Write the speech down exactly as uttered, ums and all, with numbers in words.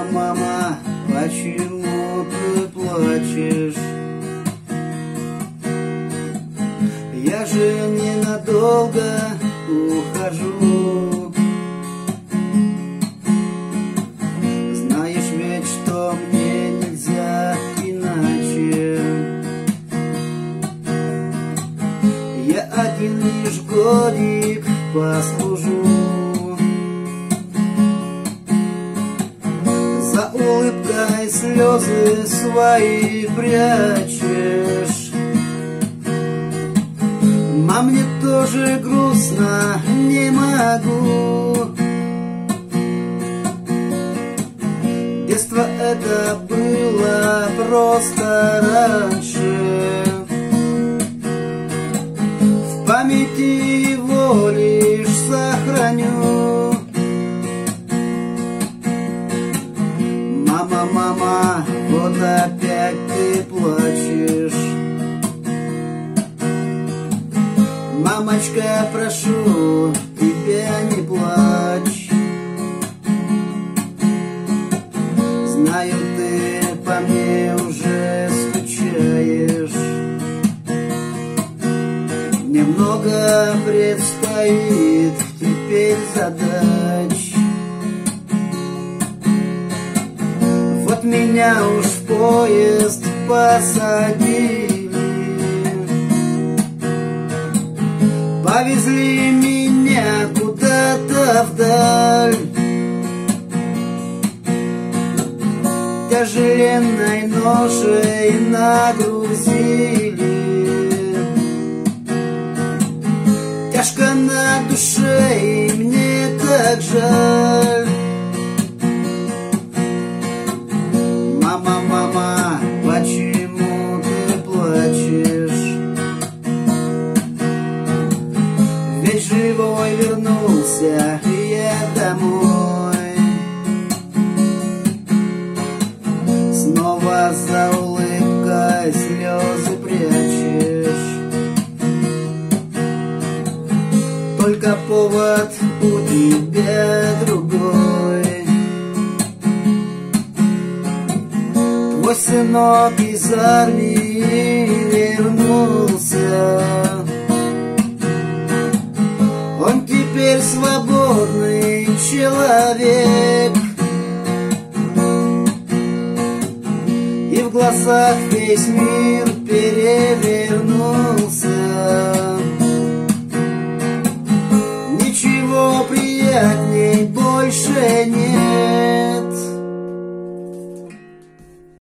Мама, мама, почему ты плачешь? Я же ненадолго ухожу. Знаешь ведь, что мне нельзя иначе. Я один лишь годик послужу. За улыбкой слезы свои прячешь. Мам, мне тоже грустно, не могу. Детство это было просто раньше. В памяти его лишь сохраню. Мама, мама, вот опять ты плачешь. Мамочка, прошу тебя, не плачь. Знаю, ты по мне уже скучаешь. Мне много предстоит теперь задач. Вот меня уж в поезд посадили. Повезли меня куда-то вдаль. Тяжеленной ношей нагрузили. Тяжко на душе, и мне так жаль. Мама, мама, почему ты плачешь? Ведь живой вернулся я домой. Снова за улыбкой слезы прячешь. Только повод у тебя другой. Твой сынок из армии вернулся. Он теперь свободный человек. И в глазах весь мир перевернулся. Ничего приятней больше нет.